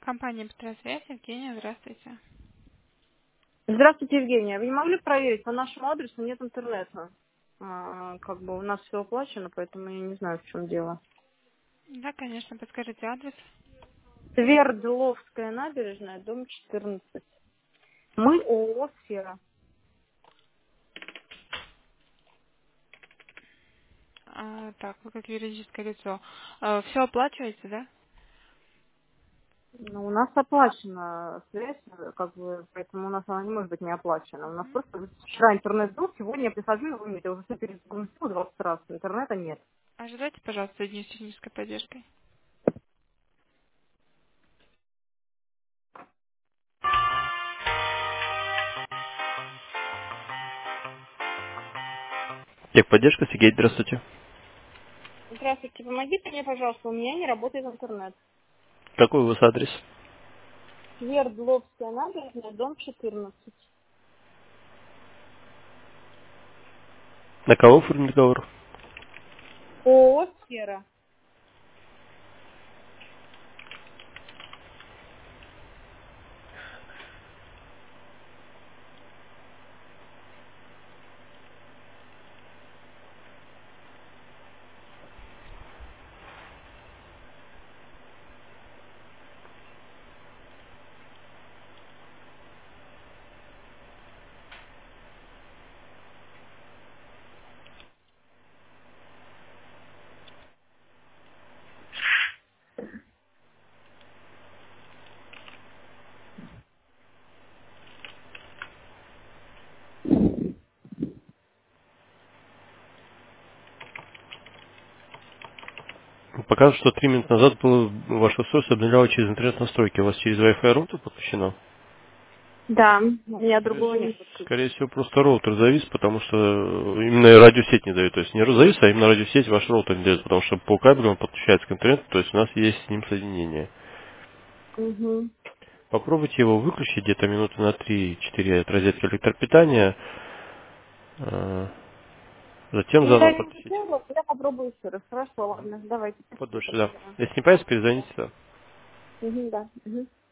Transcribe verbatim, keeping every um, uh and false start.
Компания «Быстросвязь», Евгения, здравствуйте. Здравствуйте, Евгения. Вы не могли проверить? По нашему адресу нет интернета. А, как бы у нас все оплачено, поэтому я не знаю, в чем дело. Да, конечно, подскажите адрес. Свердловская набережная, дом четырнадцать. Мы ООО «Сфера». А, так, вы как юридическое лицо. Все оплачиваете, да? Ну, у нас оплачена связь, как бы, поэтому у нас она не может быть не оплачена. У нас Мгм. просто вчера интернет был, сегодня я прихожу, его нет. Я уже все перезагрузила двадцать раз, интернета нет. Ожидайте, пожалуйста, дни с технической поддержкой. Техподдержка, Сергей, здравствуйте. Здравствуйте, помогите мне, пожалуйста, у меня не работает интернет. Какой у вас адрес? Свердловская набережная, дом четырнадцать. На кого оформлен договор? ООО «Сфера». Показывает, что три минуты назад было ваше устройство обновляло через интернет-настройки. У вас через Wi-Fi роутер подключено? Да, у меня Скорее другого всего, нет подключено. скорее всего, просто роутер завис, потому что именно радиосеть не дает. То есть не завис, а именно радиосеть ваш роутер не дает, потому что по кабелю он подключается к интернету, то есть у нас есть с ним соединение. Угу. Попробуйте его выключить где-то минуты на три-четыре от розетки электропитания, э, затем Ну, я заново не подключить сделала, я попробую еще раз. Хорошо, ладно, давайте, спасибо подольше, да. большое. Если не понятно, перезвоните. Угу, да. Угу.